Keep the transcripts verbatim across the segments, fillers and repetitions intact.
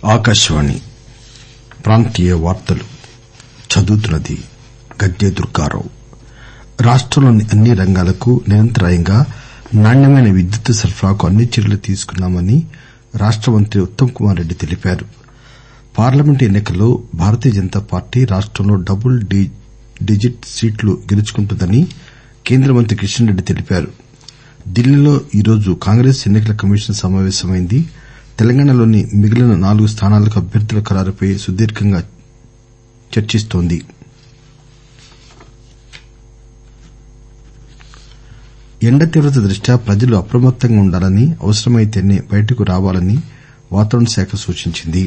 ఆకాశవాణి ప్రాంతీయ వార్తలు చదువుతున్నది గద్దె దుర్గారావు. రాష్టంలోని అన్ని రంగాలకు నిరంతరాయంగా నాణ్యమైన విద్యుత్ సరఫరాకు అన్ని చర్యలు తీసుకున్నామని రాష్ట మంత్రి ఉత్తమ్ కుమార్ రెడ్డి తెలిపారు. పార్లమెంటు ఎన్ని కల్లో భారతీయ జనతా పార్టీ రాష్టంలో డబుల్ డిజిట్ సీట్లు గెలుచుకుంటుందని కేంద్ర మంత్రి కిషన్ రెడ్డి తెలిపారు. ఢిల్లీలో ఈరోజు కాంగ్రెస్ ఎన్ని కల కమిషన్ సమావేశమైంది. తెలంగాణలోని మిగిలిన నాలుగు స్థానాలకు అభ్యర్థుల ఖరారుపై సుదీర్ఘంగా చర్చిస్తోంది. ఎండ తీవ్రత దృష్ట్యా ప్రజలు అప్రమత్తంగా ఉండాలని, అవసరమైతేనే బయటకు రావాలని వాతావరణ శాఖ సూచించింది.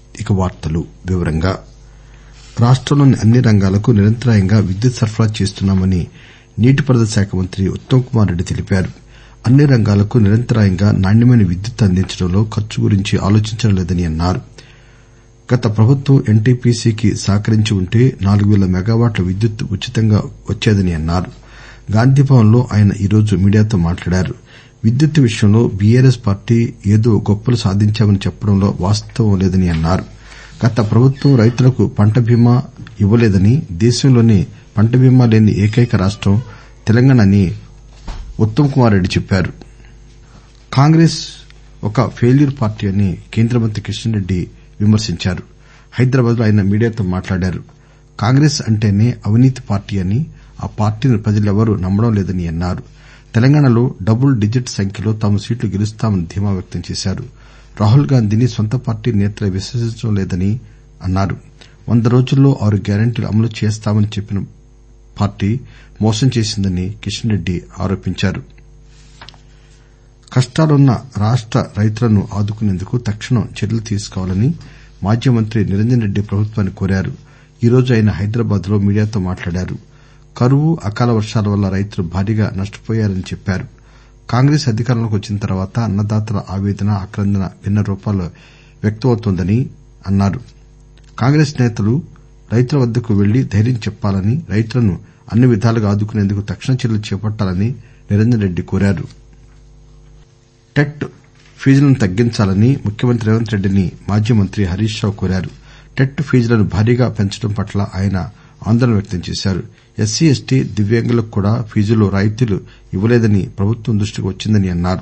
రాష్టంలోని అన్ని రంగాలకు నిరంతరాయంగా విద్యుత్ సరఫరా చేస్తున్నామని నీటిపారుదల శాఖ మంత్రి ఉత్తమ్ కుమార్ రెడ్డి తెలిపారు. అన్ని రంగాలకు నిరంతరాయంగా నాణ్యమైన విద్యుత్ అందించడంలో ఖర్చు గురించి ఆలోచించడం లేదని అన్నారు. గత ప్రభుత్వం ఎన్టీపీసీకి సహకరించి ఉంటే నాలుగు పేల మెగావాట్ల విద్యుత్ ఉచితంగా వచ్చేదని అన్నారు. గాంధీభవన్ లో ఆయన ఈరోజు మీడియాతో మాట్లాడారు. విద్యుత్ విషయంలో బీఆర్ఎస్ పార్టీ ఏదో గొప్పలు సాధించామని చెప్పడంలో వాస్తవం లేదని అన్నారు. గత ప్రభుత్వం రైతులకు పంట బీమా ఇవ్వలేదని, దేశంలోనే పంట బీమా లేని ఏకైక రాష్టం తెలంగాణ అని ఉత్తమ్ కుమార్ రెడ్డి చెప్పారు. కాంగ్రెస్ ఒక ఫెయిల్యూర్ పార్టీ అని కేంద్ర మంత్రి కిషన్ రెడ్డి విమర్శించారు. హైదరాబాద్ లో ఆయన మీడియాతో మాట్లాడారు. కాంగ్రెస్ అంటేనే అవినీతి పార్టీ అని, ఆ పార్టీని ప్రజలెవరూ నమ్మడం లేదని అన్నారు. తెలంగాణలో డబుల్ డిజిట్ సంఖ్యలో తాము సీట్లు గెలుస్తామని ధీమా వ్యక్తం చేశారు. రాహుల్ గాంధీని సొంత పార్టీ నేతలే విశ్వసించడం లేదని అన్నారు. వంద రోజుల్లో ఆరు గ్యారంటీలు అమలు చేస్తామని చెప్పిన పార్టీ మోసం చేసిందని కిషన్ రెడ్డి ఆరోపించారు. కష్టాలున్న రాష్ట రైతులను ఆదుకునేందుకు తక్షణం చర్యలు తీసుకోవాలని మాజీ మంత్రి నిరంజన్ రెడ్డి ప్రభుత్వాన్ని కోరారు. ఈరోజు ఆయన హైదరాబాద్ లో మీడియాతో మాట్లాడారు. కరువు, అకాల వర్షాల వల్ల రైతులు భారీగా నష్టపోయారని చెప్పారు. కాంగ్రెస్ అధికారంలోకి వచ్చిన తర్వాత అన్నదాతల ఆవేదన, ఆక్రందన భిన్న రూపాల్లో వ్యక్తమవుతోందని అన్నారు. కాంగ్రెస్ నేతలు రైతుల వద్దకు వెళ్లి ధైర్యం చెప్పాలని, రైతులను అన్ని విధాలుగా ఆదుకునేందుకు తక్షణ చర్యలు చేపట్టాలని నిరంజన్ రెడ్డి కోరారు. టెట్ ఫీజులను తగ్గించాలని ముఖ్యమంత్రి రేవంత్ రెడ్డిని మాజీ మంత్రి హరీష్ రావు కోరారు. టెట్ ఫీజులను భారీగా పెంచడం పట్ల ఆయన ఆందోళన వ్యక్తం చేశారు. ఎస్సీ, ఎస్టీ, దివ్యాంగులకు కూడా ఫీజుల్లో రాయితీలు ఇవ్వలేదని ప్రభుత్వం దృష్టికి వచ్చిందని అన్నారు.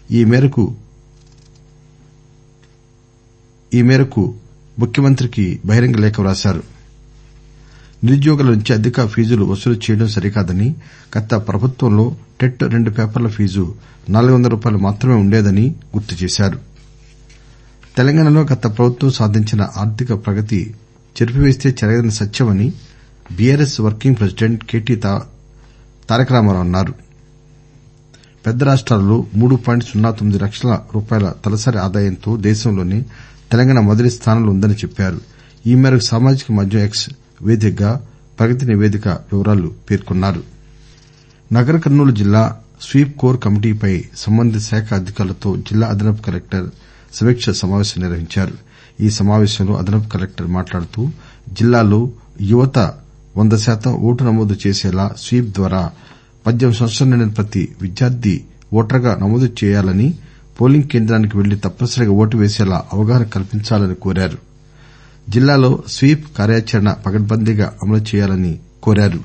ఈ మేరకు ముఖ్యమంత్రికి బహిరంగ లేఖ రాశారు. నిరుద్యోగుల నుంచి అధిక ఫీజులు వసూలు చేయడం సరికాదని, గత ప్రభుత్వంలో టెట్ రెండు పేపర్ల ఫీజు నాలుగు వందల రూపాయలు మాత్రమే ఉండేదని గుర్తు చేశారు. తెలంగాణలో గత ప్రభుత్వం సాధించిన ఆర్థిక ప్రగతి చెరిపివేస్తే చెరగని సత్యమని BRS working president KT Taraka Ramarao అన్నారు. పెద్ద రాష్టాలలో మూడు పాయింట్ సున్నా తొమ్మిది లక్షల రూపాయల తలసరి ఆదాయంతో దేశంలోనే తెలంగాణ మొదటి స్థానంలో ఉందని చెప్పారు. ఈ మేరకు సామాజిక మాధ్యమం ఎక్స్ వేదికగా ప్రగతి నివేదిక వివరాలు పేర్కొన్నారు. నగర కర్నూలు జిల్లా స్వీప్ కోర్ కమిటీపై సంబంధిత శాఖ అధికారులతో జిల్లా అదనపు కలెక్టర్ సమీక్ష సమావేశం నిర్వహించారు. ఈ సమావేశంలో అదనపు కలెక్టర్ మాట్లాడుతూ జిల్లాలో యువత వంద శాతం ఓటు నమోదు చేసేలా స్వీప్ ద్వారా పద్దెనిమిది సంవత్సరాలు నిండిన ప్రతి విద్యార్థి ఓటరుగా నమోదు చేయాలని, పోలింగ్ కేంద్రానికి వెళ్లి తప్పనిసరిగా ఓటు వేసేలా అవగాహన కల్పించాలని కోరారు. జిల్లాలో స్వీప్ కార్యాచరణ పకడ్బందీగా అమలు చేయాలని కోరారు.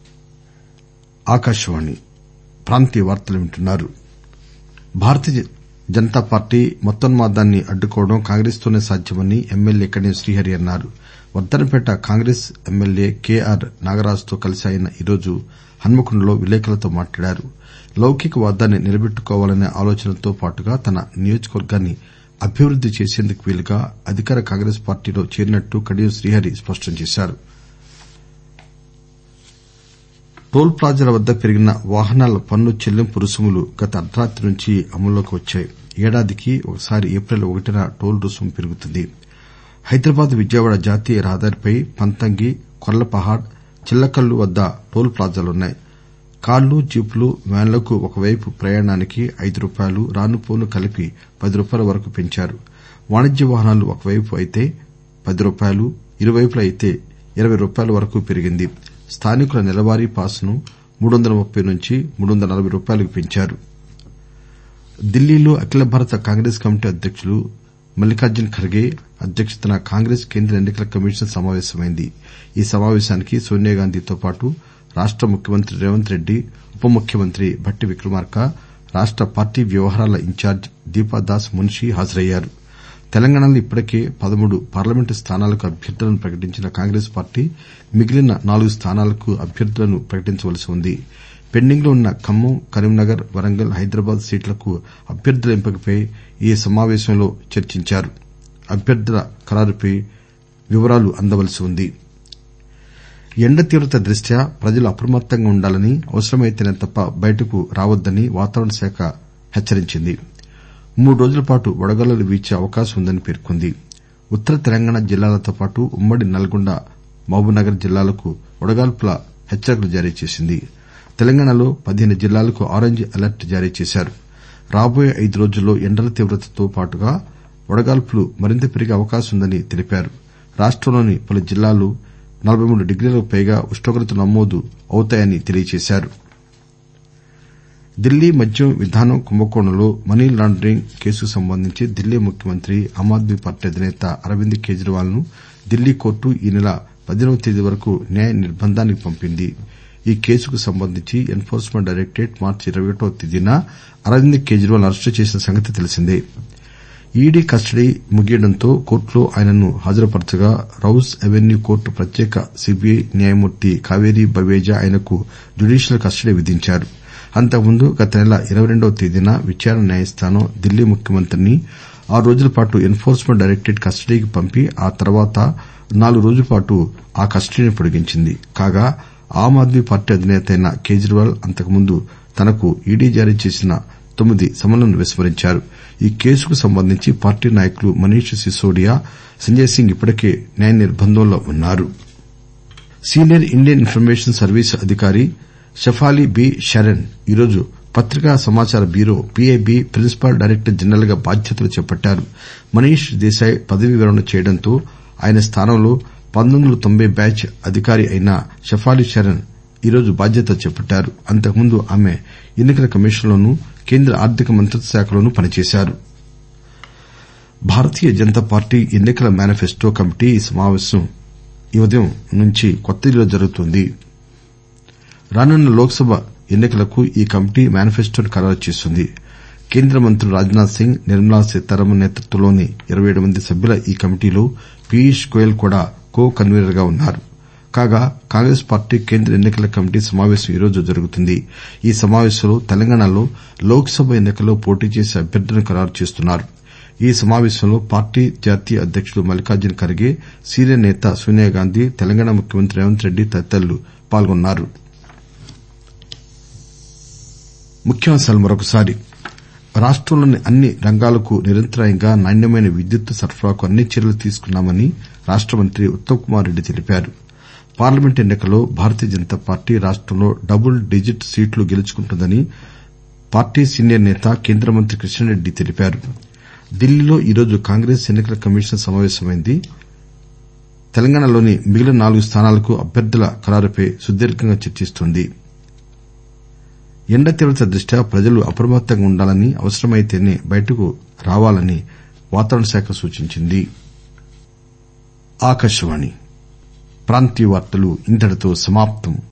భారతీయ జనతా పార్టీ మతోన్మాదాన్ని అడ్డుకోవడం కాంగ్రెస్ తోనే సాధ్యమని ఎమ్మెల్యే కడియం శ్రీహరి అన్నారు. వర్ధన్నపేట కాంగ్రెస్ ఎమ్మెల్యే కేఆర్ నాగరాజుతో కలిసి ఆయన ఈరోజు హన్మకొండలో విలేకరులతో మాట్లాడారు. లౌకికవాదాన్ని నిలబెట్టుకోవాలనే ఆలోచనతో పాటుగా తన నియోజకవర్గాన్ని అభివృద్ది చేసేందుకు వీలుగా అధికార కాంగ్రెస్ పార్టీలో చేరినట్టు కడియం శ్రీహరి స్పష్టం చేశారు. టోల్ ప్లాజాల వద్ద పెరిగిన వాహనాల పన్ను చెల్లింపు రుసుములు గత అర్దరాత్రి నుంచి అమల్లోకి వచ్చాయి. ఏడాదికి ఒకసారి ఏప్రిల్ ఒకటిన టోల్ రుసుము పెరుగుతుంది. హైదరాబాద్ విజయవాడ జాతీయ రహదారిపై పంతంగి, కొర్లపహాడ్, చిల్లకల్లు వద్ద టోల్ ప్లాజాలున్నాయి. కార్లు, జీపులు, వ్యాన్లకు ఒకవైపు ప్రయాణానికి ఐదు రూపాయలు, రాను పోను కలిపి పది రూపాయల వరకు పెంచారు. వాణిజ్య వాహనాలు ఒకవైపు అయితే పది రూపాయలు, ఇరువైపులా అయితే ఇరవై రూపాయల వరకు పెరిగింది. స్థానికుల నెలవారీ పాస్ ను మూడు వందల ముప్పై నుంచి మూడు వందల నలభై రూపాయలకు పెంచారు. ఢిల్లీలో అఖిల భారత కాంగ్రెస్ కమిటీ అధ్యకులు మల్లికార్జున్ ఖర్గే అధ్యక్షతన కాంగ్రెస్ కేంద్ర ఎన్ని కల కమిషన్ సమావేశమైంది. ఈ సమావేశానికి సోనియాగాంధీతో పాటు రాష్ట ముఖ్యమంత్రి రేవంత్ రెడ్డి, ఉప ముఖ్యమంత్రి భట్టి విక్రమార్క, రాష్ట పార్టీ వ్యవహారాల ఇన్ఛార్జి దీపాదాస్ మున్షీ హాజరయ్యారు. తెలంగాణలో ఇప్పటికే పదమూడు పార్లమెంటు స్థానాలకు అభ్యర్థులను ప్రకటించిన కాంగ్రెస్ పార్టీ మిగిలిన నాలుగు స్థానాలకు అభ్యర్థులను ప్రకటించవలసి ఉంది. పెండింగ్ లో ఉన్న ఖమ్మం, కరీంనగర్, వరంగల్, హైదరాబాద్ సీట్లకు అభ్యర్థుల ఎంపికపై ఈ సమావేశంలో చర్చించారు. అభ్యర్థుల ఖరారుపై వివరాలు అందవలసి ఉంది. ఎండ తీవ్రత దృష్ట్యా ప్రజలు అప్రమత్తంగా ఉండాలని, అవసరమైతేనే తప్ప బయటకు రావద్దని వాతావరణ శాఖ హెచ్చరించింది. మూడు రోజుల పాటు వడగాలులు వీచే అవకాశం ఉందని పేర్కొంది. ఉత్తర తెలంగాణ జిల్లాలతో పాటు ఉమ్మడి నల్గొండ, మహబూబ్నగర్ జిల్లాలకు వడగాల్పుల హెచ్చరికలు జారీ చేసింది. తెలంగాణలో పదిహేను జిల్లాలకు ఆరెంజ్ అలర్ట్ జారీ చేశారు. రాబోయే ఐదు రోజుల్లో ఎండల తీవ్రతతో పాటుగా వడగాల్పులు మరింత పెరిగే అవకాశం ఉందని తెలిపారు. రాష్టంలోని పలు జిల్లాల్లో నలబై మూడు డిగ్రీలకు పైగా ఉష్ణోగ్రతలు నమోదు అవుతాయని తెలియజేశారు. ఢిల్లీ మద్యం విధానం కుంభకోణంలో మనీ లాండరింగ్ కేసుకు సంబంధించి ఢిల్లీ ముఖ్యమంత్రి ఆమ్ ఆద్మీ పార్టీ అధినేత అరవింద్ కేజ్రీవాల్ ను ఢిల్లీ కోర్టు ఈ నెల పదిహేనవ తేదీ వరకు న్యాయ నిర్బంధానికి పంపింది. ఈ కేసుకు సంబంధించి ఎన్ ఫోర్స్మెంట్ డైరెక్టరేట్ మార్చి ఇరవై ఒకటవ తేదీన అరవింద్ కేజ్రీవాల్ ను అరెస్టు చేసిన సంగతి తెలిసిందే. ఈడీ కస్టడీ ముగియడంతో కోర్టులో ఆయనను హాజరుపరచగా రౌస్ అవెన్యూ కోర్టు ప్రత్యేక సీబీఐ న్యాయమూర్తి కావేరీ బవేజా ఆయనకు జ్యుడీషియల్ కస్టడీ విధించారు. అంతకుముందు గత నెల ఇరవై రెండవ తేదీన విచారణ న్యాయస్థానం ఢిల్లీ ముఖ్యమంత్రిని ఆరు రోజుల పాటు ఎన్ ఫోర్స్మెంట్ డైరెక్టరేట్ కస్టడీకి పంపి ఆ తర్వాత నాలుగు రోజుల పాటు ఆ కస్టడీని పొడిగించింది. కాగా ఆమ్ ఆద్మీ పార్టీ అధినేత అయిన కేజ్రీవాల్ అంతకుముందు తనకు ఈడీ జారీ చేసిన తొమ్మిది సమన్లను విస్మరించారు. ఈ కేసుకు సంబంధించి పార్టీ నాయకులు మనీష్ సిసోడియా, సంజయ్ సింగ్ ఇప్పటికే న్యాయ నిర్బంధంలో ఉన్నారు. సీనియర్ ఇండియన్ ఇన్ఫర్మేషన్ సర్వీస్ అధికారి షఫాలీ బి షరన్ ఈరోజు పత్రికా సమాచార bureau PIB principal director general గా బాధ్యతలు చేపట్టారు. మనీష్ దేశాయ్ పదవీ విరమణ చేయడంతో ఆయన స్థానంలో పంతొమ్మిది వందల తొంభై బ్యాచ్ అధికారి అయిన షఫాలీ షరన్ ఈరోజు బాధ్యతలు చేపట్టారు. అంతకుముందు ఆమె ఎన్ని కల కమిషన్ లోనూ, కేంద్ర ఆర్థిక మంత్రిత్వ శాఖలోనూ పనిచేశారు. భారతీయ జనతా పార్టీ ఎన్ని కల మేనిఫెస్టో కమిటీ ఈ సమావేశం ఈ ఉదయం నుంచి కొత్తదిల్లీలో జరుగుతోంది. రానున్న లోక్ సభ ఎన్ని కలకు ఈ కమిటీ మేనిఫెస్టోను ఖరారు చేస్తుంది. కేంద్ర మంత్రులు రాజ్ నాథ్ సింగ్, నిర్మలా సీతారామన్ నేతృత్వంలోని ఇరవై ఏడు మంది సభ్యుల ఈ కమిటీలో పీయూష్ గోయల్ కూడా కో కన్వీనర్ గా ఉన్నారు. కాగా కాంగ్రెస్ పార్టీ కేంద్ర ఎన్ని కల కమిటీ సమావేశం ఈరోజు జరుగుతుంది. ఈ సమావేశంలో తెలంగాణలో లోక్ సభ ఎన్ని కల్లో పోటీ చేసే అభ్యర్థులను ఖరారు చేస్తున్నారు. ఈ సమావేశంలో పార్టీ జాతీయ అధ్యకుడు మల్లికార్జున్ ఖర్గే, సీనియర్ నేత సోనియాగాంధీ, తెలంగాణ ముఖ్యమంత్రి రేవంత్ రెడ్డి తదితరులు పాల్గొన్నారు. ముఖ్యాంశాలు మరొకసారి. రాష్టంలోని అన్ని రంగాలకు నిరంతరాయంగా నాణ్యమైన విద్యుత్ సరఫరాకు అన్ని చర్యలు తీసుకున్నామని రాష్ట మంత్రి ఉత్తమ్ కుమార్ రెడ్డి తెలిపారు. పార్లమెంట్ ఎన్ని కల్లో భారతీయ జనతా పార్టీ రాష్టంలో డబుల్ డిజిట్ సీట్లు గెలుచుకుంటుందని పార్టీ సీనియర్ నేత కేంద్ర మంత్రి కిషన్ రెడ్డి తెలిపారు. ఢిల్లీలో ఈరోజు కాంగ్రెస్ ఎన్ని కల కమిషన్ సమావేశమైంది. తెలంగాణలోని మిగిలిన నాలుగు స్థానాలకు అభ్యర్థుల ఖరారుపై సుదీర్ఘంగా చర్చిస్తోంది. ఎండ తీవ్రత దృష్ట్యా ప్రజలు అప్రమత్తంగా ఉండాలని, అవసరమైతేనే బయటకు రావాలని వాతావరణ శాఖ సూచించింది. ఆకాశవాణి ప్రాంతీయ వార్తలు ఇంతటితో సమాప్తం.